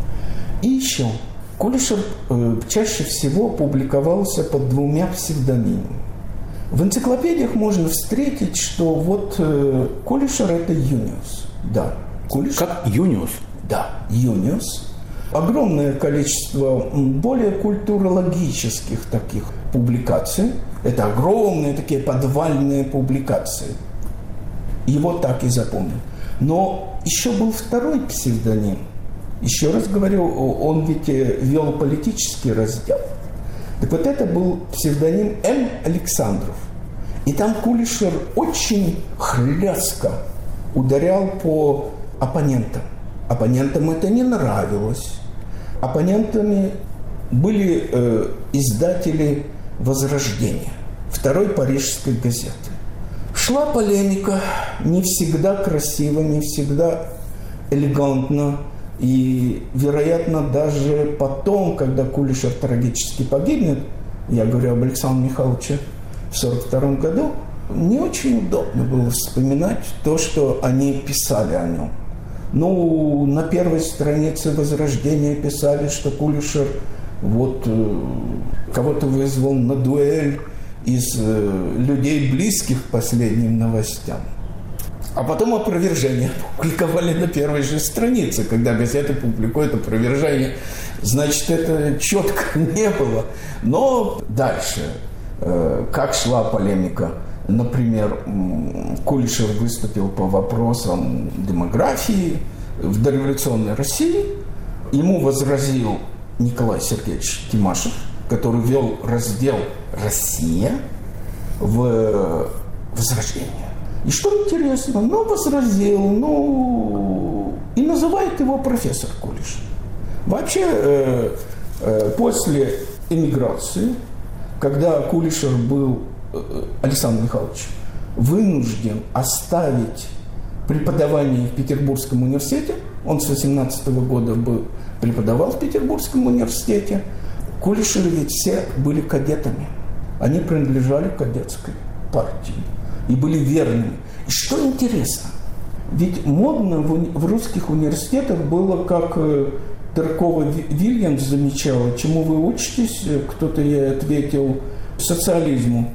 И еще Кулишер э, чаще всего публиковался под двумя псевдонимами. В энциклопедиях можно встретить, что вот э, Кулишер – это Юниус. Да, Кулишер. Как Юниус? Да, Юниус. Огромное количество более культурологических таких публикаций. Это огромные такие подвальные публикации. Его так и запомнил. Но еще был второй псевдоним. Еще раз говорю, он ведь вел политический раздел. Так вот это был псевдоним М. Александров. И там Кулишер очень хлестко ударял по оппонентам. Оппонентам это не нравилось. Оппонентами были э, издатели «Возрождения», второй парижской газеты. Шла полемика, не всегда красиво, не всегда элегантно. И, вероятно, даже потом, когда Кулишер трагически погибнет, я говорю об Александре Михайловиче в сорок втором году, не очень удобно было вспоминать то, что они писали о нем. Ну, на первой странице «Возрождения» писали, что Кулишер вот э, кого-то вызвал на дуэль из э, людей, близких к последним новостям. А потом опровержение публиковали на первой же странице. Когда газета публикует опровержение, значит, это четко не было. Но дальше, э, как шла полемика. Например, Кулишер выступил по вопросам демографии в дореволюционной России. Ему возразил Николай Сергеевич Тимашев, который вел раздел «Россия» в «Возрождение». И что интересно, ну, возразил, ну, и называет его профессор Кулишер. Вообще, э, э, после эмиграции, когда Кулишер был, э, Александр Михайлович, вынужден оставить преподавание в Петербургском университете, он с восемнадцатого года был, преподавал в Петербургском университете, Кулишеры ведь все были кадетами, они принадлежали к кадетской партии и были верными. И что интересно, ведь модно в, в русских университетах было, как э, Теркова Вильямс замечала, чему вы учитесь, кто-то ей ответил, социализму.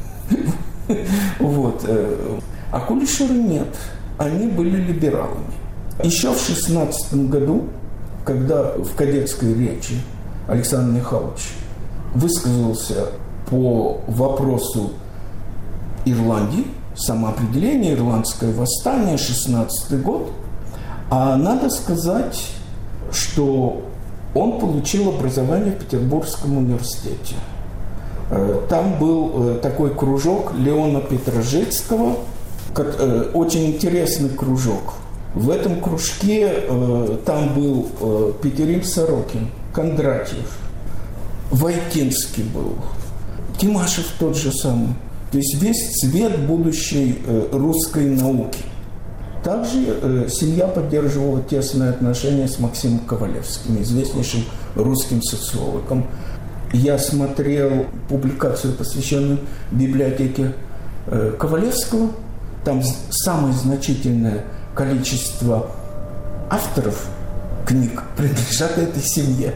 Вот. А Кулишеры нет, они были либералами. Еще в шестнадцатом году, когда в кадетской речи Александр Михайлович высказался по вопросу Ирландии, самоопределение, ирландское восстание, шестнадцатый год. А надо сказать, что он получил образование в Петербургском университете. Там был такой кружок Леона Петрожицкого, очень интересный кружок. В этом кружке там был Петерим Сорокин, Кондратьев, Войтинский был, Тимашев тот же самый. То есть весь цвет будущей э, русской науки. Также э, семья поддерживала тесные отношения с Максимом Ковалевским, известнейшим русским социологом. Я смотрел публикацию, посвященную библиотеке э, Ковалевского. Там самое значительное количество авторов книг принадлежат этой семье.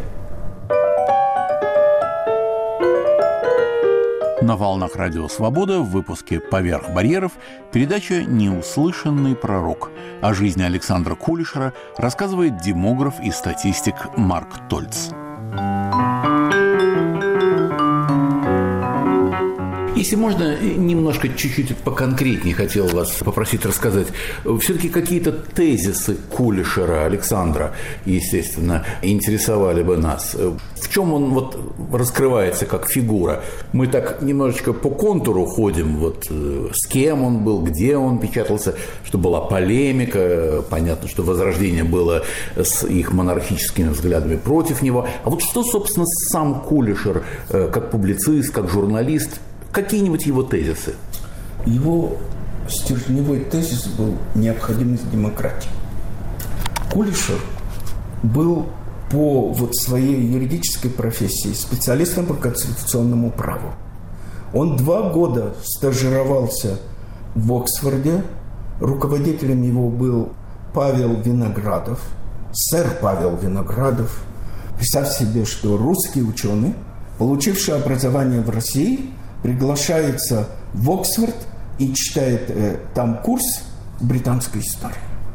На волнах Радио Свобода в выпуске «Поверх барьеров» передача «Неуслышанный пророк». О жизни Александра Кулишера рассказывает демограф и статистик Марк Тольц. Если можно, немножко чуть-чуть поконкретнее хотел вас попросить рассказать. Все-таки какие-то тезисы Кулешера Александра, естественно, интересовали бы нас. В чем он вот раскрывается как фигура? Мы так немножечко по контуру ходим, вот с кем он был, где он печатался, что была полемика, понятно, что Возрождение было с их монархическими взглядами против него. А вот что, собственно, сам Кулешер, как публицист, как журналист, какие-нибудь его тезисы? Его стержневой тезис был необходимость демократии. Кулешер был по вот своей юридической профессии специалистом по конституционному праву. Он два года стажировался в Оксфорде. Руководителем его был Павел Виноградов, сэр Павел Виноградов. Представь себе, что русский ученый, получивший образование в России, приглашается в Оксфорд и читает э, там курс британской истории.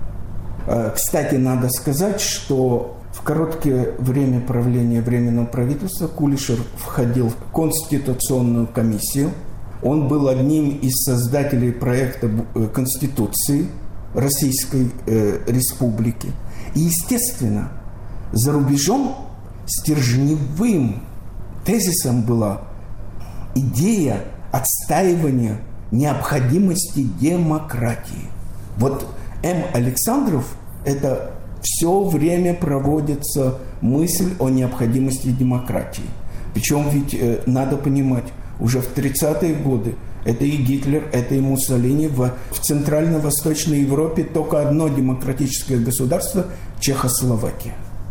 Э, кстати, надо сказать, что в короткое время правления Временного правительства Кулешер входил в Конституционную комиссию. Он был одним из создателей проекта Конституции Российской э, Республики. И, естественно, за рубежом стержневым тезисом была идея отстаивания необходимости демократии. Вот М. Александров – это все время проводится мысль о необходимости демократии. Причем ведь э, надо понимать, уже в тридцатые годы это и Гитлер, это и Муссолини. В, в Центрально-Восточной Европе только одно демократическое государство – Чехословакия.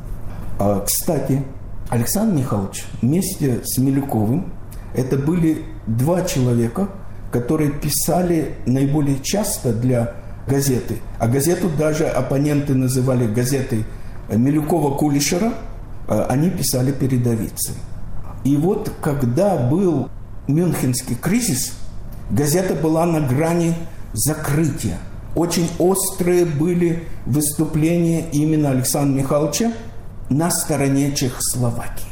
А, кстати, Александр Михайлович вместе с Милюковым – это были два человека, которые писали наиболее часто для газеты. А газету даже оппоненты называли газетой Милюкова-Кулешера, они писали передовицы. И вот когда был Мюнхенский кризис, газета была на грани закрытия. Очень острые были выступления именно Александра Михайловича на стороне Чехословакии.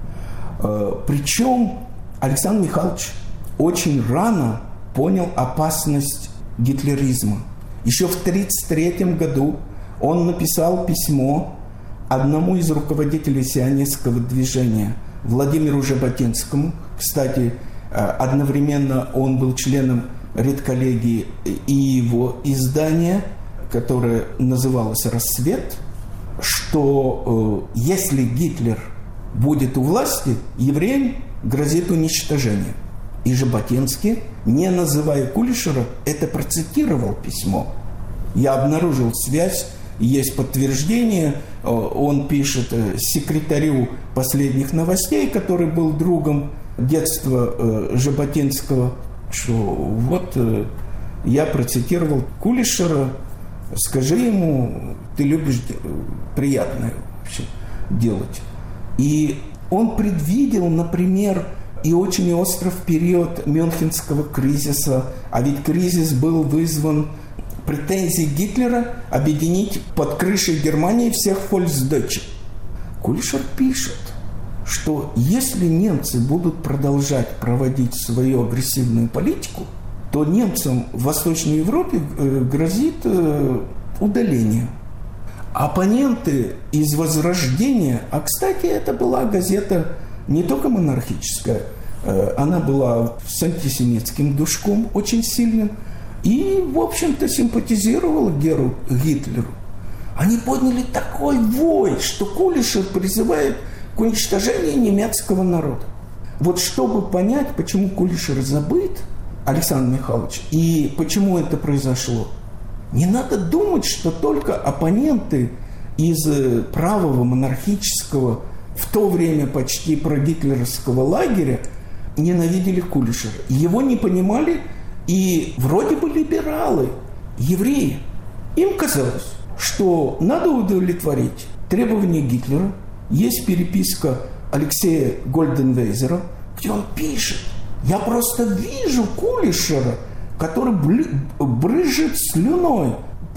Причем Александр Михайлович очень рано понял опасность гитлеризма. Еще в тысяча девятьсот тридцать третьем году он написал письмо одному из руководителей сионистского движения, Владимиру Жаботинскому. Кстати, одновременно он был членом редколлегии и его издания, которое называлось «Рассвет», что э, если Гитлер будет у власти, евреям грозит уничтожение. И Жаботинский, не называя Кулешера, это процитировал письмо. Я обнаружил связь, есть подтверждение. Он пишет секретарю «Последних новостей», который был другом детства Жаботинского, что вот я процитировал Кулешера, скажи ему, ты любишь приятное вообще делать. И он предвидел, например, и очень остро в период Мюнхенского кризиса, а ведь кризис был вызван претензией Гитлера объединить под крышей Германии всех фольксдойче. Кулешер пишет, что если немцы будут продолжать проводить свою агрессивную политику, то немцам в Восточной Европе грозит удаление. Оппоненты из Возрождения, а, кстати, это была газета не только монархическая, она была с антисемитским душком очень сильным и, в общем-то, симпатизировала Геру Гитлеру. Они подняли такой вой, что Кулешер призывает к уничтожению немецкого народа. Вот чтобы понять, почему Кулешер забыт, Александр Михайлович, и почему это произошло, не надо думать, что только оппоненты из правого монархического, в то время почти прогитлеровского лагеря ненавидели Кулешера. Его не понимали и вроде бы либералы, евреи. Им казалось, что надо удовлетворить требования Гитлера. Есть переписка Алексея Гольденвейзера, где он пишет: «Я просто вижу Кулешера, который брызжет слюной,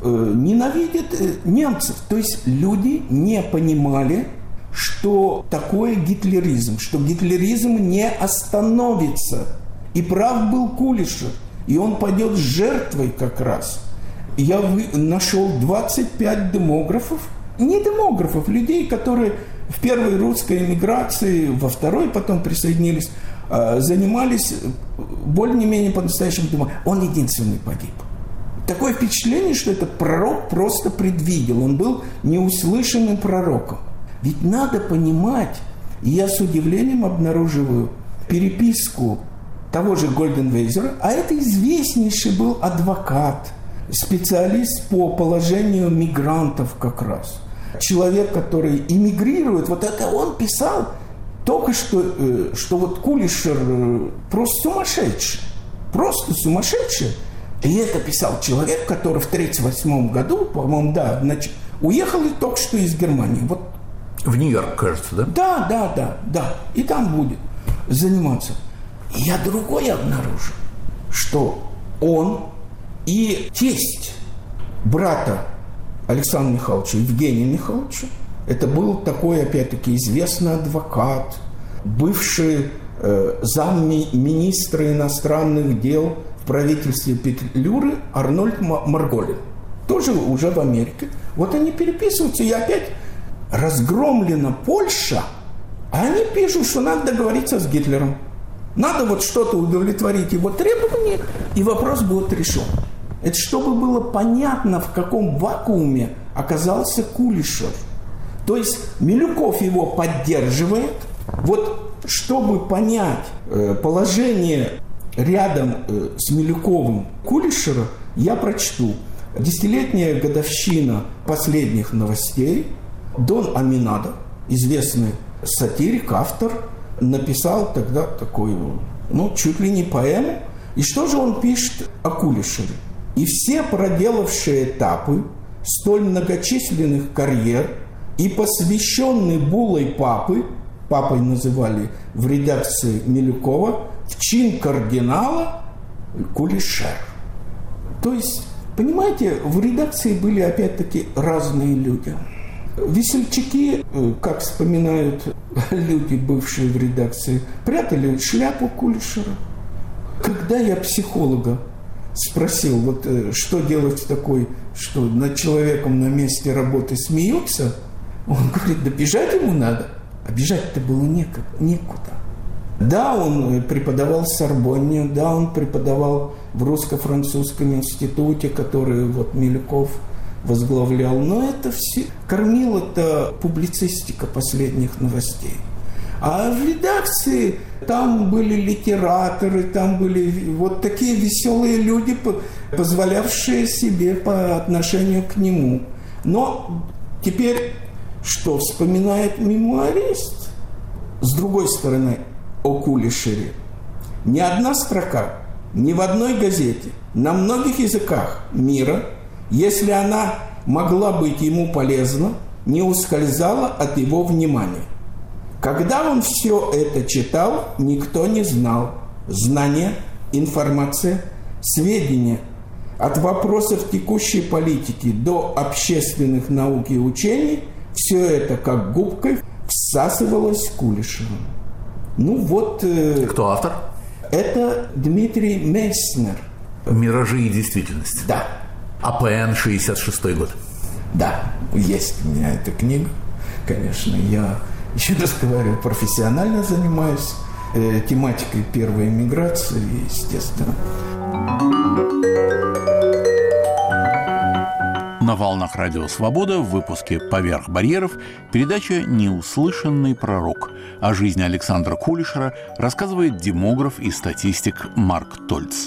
ненавидит немцев». То есть люди не понимали, что такое гитлеризм, что гитлеризм не остановится. И прав был Кулишер. И он пойдет жертвой как раз. Я нашел двадцать пять демографов, не демографов, людей, которые в первой русской эмиграции, во второй потом присоединились, занимались более-менее по-настоящему демографией. Он единственный погиб. Такое впечатление, что этот пророк просто предвидел. Он был неуслышанным пророком. Ведь надо понимать, и я с удивлением обнаруживаю переписку того же Гольденвейзера, а это известнейший был адвокат, специалист по положению мигрантов как раз. Человек, который эмигрирует, вот это он писал только что, что вот Кулишер просто сумасшедший, просто сумасшедший. И это писал человек, который в тридцать восьмом году, по-моему, да, значит, уехал и только что из Германии. Вот. В Нью-Йорк, кажется, да? Да, да, да, да. И там будет заниматься. И я другое обнаружил, что он и тесть брата Александра Михайловича, Евгения Михайловича, это был такой, опять-таки, известный адвокат, бывший э, замминистра иностранных дел в правительстве Петлюры Арнольд Марголин, тоже уже в Америке. Вот они переписываются, и опять разгромлена Польша, а они пишут, что надо договориться с Гитлером. Надо вот что-то удовлетворить его требования, и вопрос будет решен. Это чтобы было понятно, в каком вакууме оказался Кулишер. То есть Милюков его поддерживает. Вот чтобы понять э, положение рядом э, с Милюковым Кулишера, я прочту. Десятилетняя годовщина последних новостей. Дон Аминадо, известный сатирик, автор, написал тогда такую, ну, чуть ли не поэму. И что же он пишет о Кулишере? И все проделавшие этапы столь многочисленных карьер и посвященный булой папы, папой называли в редакции Милюкова, в чин кардинала Кулишер. То есть, понимаете, в редакции были опять-таки разные люди. Весельчаки, как вспоминают люди, бывшие в редакции, прятали шляпу Кулишера. Когда я психолога спросил, вот что делать в такой, что над человеком на месте работы смеются, он говорит, да бежать ему надо. А бежать-то было некуда. некуда. Да, он преподавал в Сорбонне, да, он преподавал в русско-французском институте, который вот Милюков возглавлял, но это все кормила это публицистика последних новостей. А в редакции там были литераторы, там были вот такие веселые люди, позволявшие себе по отношению к нему. Но теперь что вспоминает мемуарист? С другой стороны, о Кулишере. Ни одна строка, ни в одной газете, на многих языках мира, если она могла быть ему полезна, не ускользала от его внимания. Когда он все это читал, никто не знал. Знания, информация, сведения от вопросов текущей политики до общественных наук и учений, все это как губкой всасывалось Кулишером. Ну вот... Э, Кто автор? Это Дмитрий Мейснер. «Миражи и действительность». Да. А П Н шестьдесят шестой год. Да, есть у меня эта книга. Конечно, я, еще раз говорю, профессионально занимаюсь э, тематикой первой эмиграции, естественно. На волнах Радио Свобода в выпуске «Поверх барьеров» передача «Неуслышанный пророк». О жизни Александра Кулишера рассказывает демограф и статистик Марк Тольц.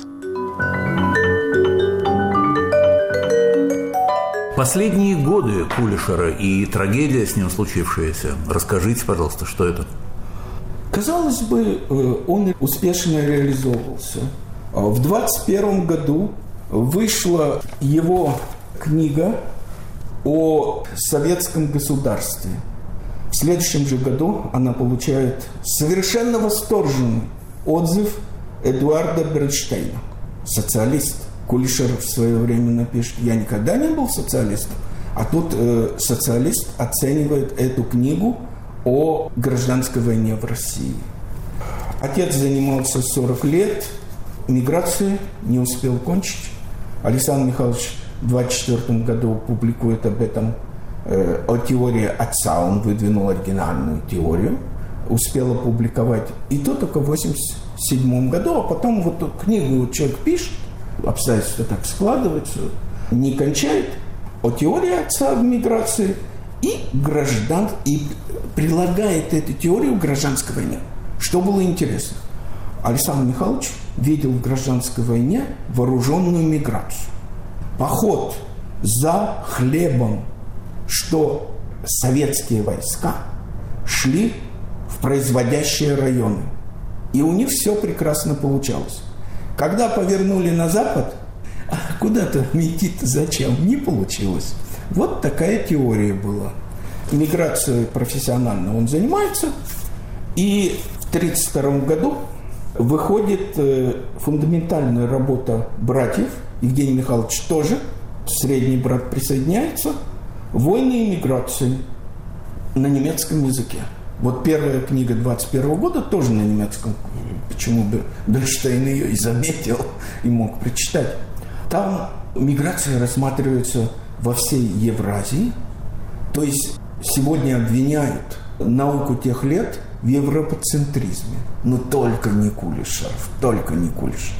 Последние годы Кулишера и трагедия с ним случившаяся. Расскажите, пожалуйста, что это? Казалось бы, он успешно реализовывался. В двадцать первом году вышла его книга о советском государстве. В следующем же году она получает совершенно восторженный отзыв Эдуарда Бернштейна, социалист. Кулишер в свое время напишет, я никогда не был социалистом, а тут э, социалист оценивает эту книгу о гражданской войне в России. Отец занимался сорок лет, миграцией не успел кончить. Александр Михайлович в двадцать четвёртом году публикует об этом, э, о теории отца. Он выдвинул оригинальную теорию, успел опубликовать. И то только в восемьдесят седьмом году, а потом вот эту книгу человек пишет, обстоятельства так складываются, не кончает, о теории отца в миграции и граждан, и прилагает эту теорию к гражданской войне. Что было интересно? Александр Михайлович видел в гражданской войне вооруженную миграцию. Поход за хлебом, что советские войска шли в производящие районы. И у них все прекрасно получалось. Когда повернули на запад, а куда-то идти-то зачем? Не получилось. Вот такая теория была. Миграцией профессионально он занимается. И в тысяча девятьсот тридцать втором году выходит фундаментальная работа братьев. Евгений Михайлович тоже. Средний брат присоединяется. «Войны и миграции» на немецком языке. Вот первая книга двадцать первого года тоже на немецком. Почему бы Дольштейн ее и заметил, и мог прочитать. Там миграция рассматривается во всей Евразии. То есть сегодня обвиняют науку тех лет в европоцентризме. Но только не Кулешеров, только не Кулешеров.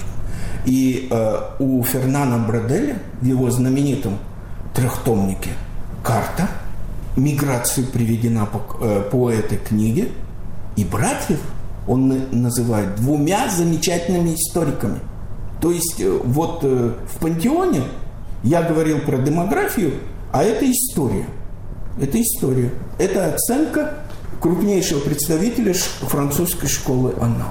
И э, у Фернана Броделя в его знаменитом трехтомнике «Карта» миграция приведена по, э, по этой книге. И братьев он называет двумя замечательными историками. То есть э, вот э, в «Пантеоне» я говорил про демографию, а это история. Это история. Это оценка крупнейшего представителя французской школы аналов.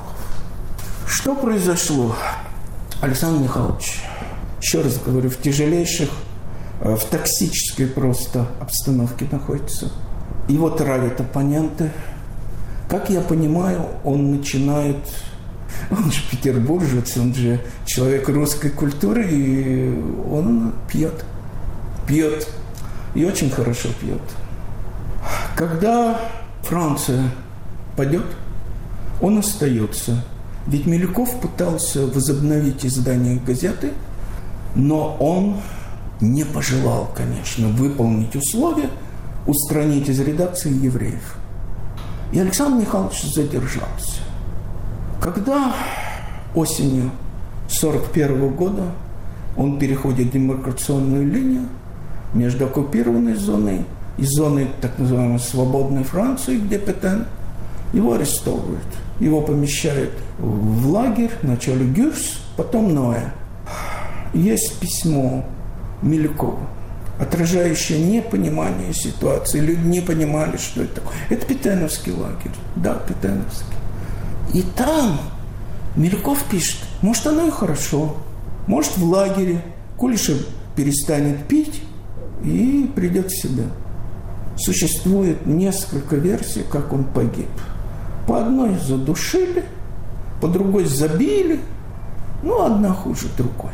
Что произошло? Александр Михайлович, еще раз говорю, в тяжелейших, в токсической просто обстановке находится. Его травят оппоненты. Как я понимаю, он начинает... Он же петербуржец, он же человек русской культуры, и он пьет. Пьет. И очень хорошо пьет. Когда Франция падет, он остается. Ведь Милюков пытался возобновить издание газеты, но он не пожелал, конечно, выполнить условия, устранить из редакции евреев. И Александр Михайлович задержался. Когда осенью сорок первого года он переходит демаркационную линию между оккупированной зоной и зоной так называемой свободной Франции, где Петен, его арестовывают. Его помещают в лагерь, вначале Гюрс, потом Ноэ. Есть письмо Милюкова, отражающее непонимание ситуации. Люди не понимали, что это такое. Это Петеновский лагерь. Да, Петеновский. И там Милюков пишет, может, оно и хорошо. Может, в лагере Кулешев перестанет пить и придет в себя. Существует несколько версий, как он погиб. По одной задушили, по другой забили, ну, одна хуже другой.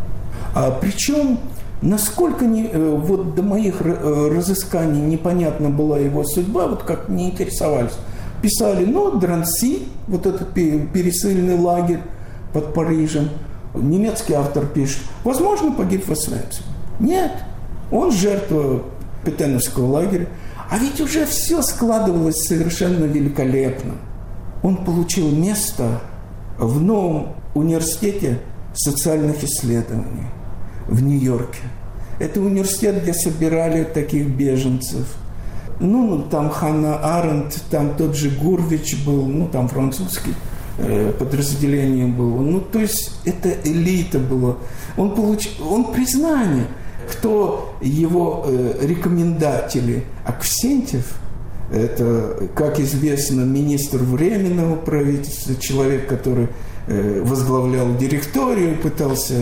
А причем, насколько не, вот до моих разысканий непонятна была его судьба, вот как не интересовались. Писали, ну, Дранси, вот этот пересыльный лагерь под Парижем. Немецкий автор пишет, возможно, погиб в Освенциме. Нет, он жертва Петеновского лагеря. А ведь уже все складывалось совершенно великолепно. Он получил место в новом университете социальных исследований в Нью-Йорке. Это университет, где собирали таких беженцев. Ну, там Ханна Аренд, там тот же Гурвич был, ну, там французский э, подразделение было. Ну, то есть это элита была. Он получил, он признание. Кто его э, рекомендатели? Аксентьев, это, как известно, министр Временного правительства, человек, который э, возглавлял директорию, пытался...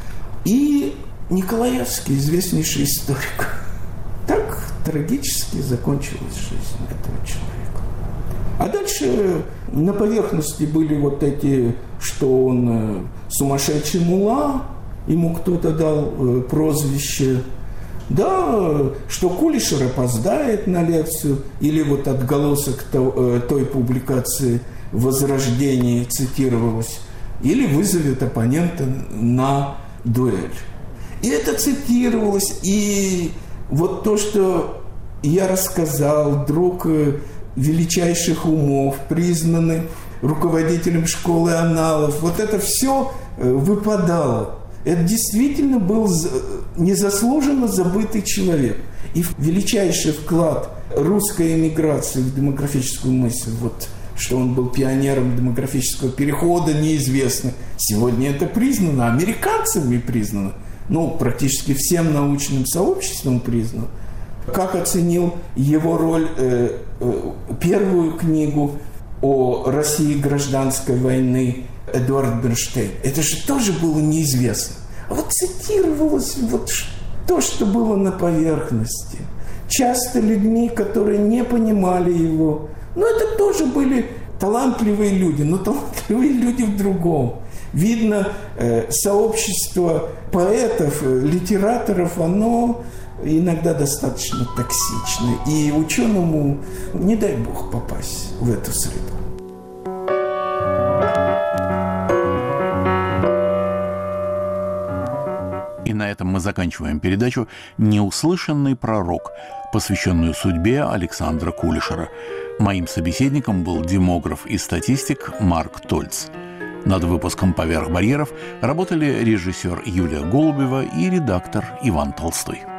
И Николаевский, известнейший историк. Так трагически закончилась жизнь этого человека. А дальше на поверхности были вот эти, что он э, сумасшедший мулла, ему кто-то дал э, прозвище, да, что Кулешер опоздает на лекцию, или вот отголосок то, э, той публикации возрождении цитировалось, или вызовет оппонента на дуэль. И это цитировалось, и вот то, что я рассказал, друг величайших умов, признанный руководителем школы аналов, вот это все выпадало. Это действительно был незаслуженно забытый человек. И величайший вклад русской эмиграции в демографическую мысль, вот, что он был пионером демографического перехода, неизвестно. Сегодня это признано, американцами признано, ну, практически всем научным сообществом признано. Как оценил его роль, э, э, первую книгу о России гражданской войны Эдуард Бернштейн. Это же тоже было неизвестно. А вот цитировалось вот то, что было на поверхности. Часто людьми, которые не понимали его. Но это тоже были талантливые люди, но талантливые люди в другом. Видно, э, сообщество поэтов, литераторов, оно иногда достаточно токсично. И ученому не дай бог попасть в эту среду. И на этом мы заканчиваем передачу «Неуслышанный пророк», посвященную судьбе Александра Кулешера. Моим собеседником был демограф и статистик Марк Тольц. Над выпуском «Поверх барьеров» работали режиссер Юлия Голубева и редактор Иван Толстой.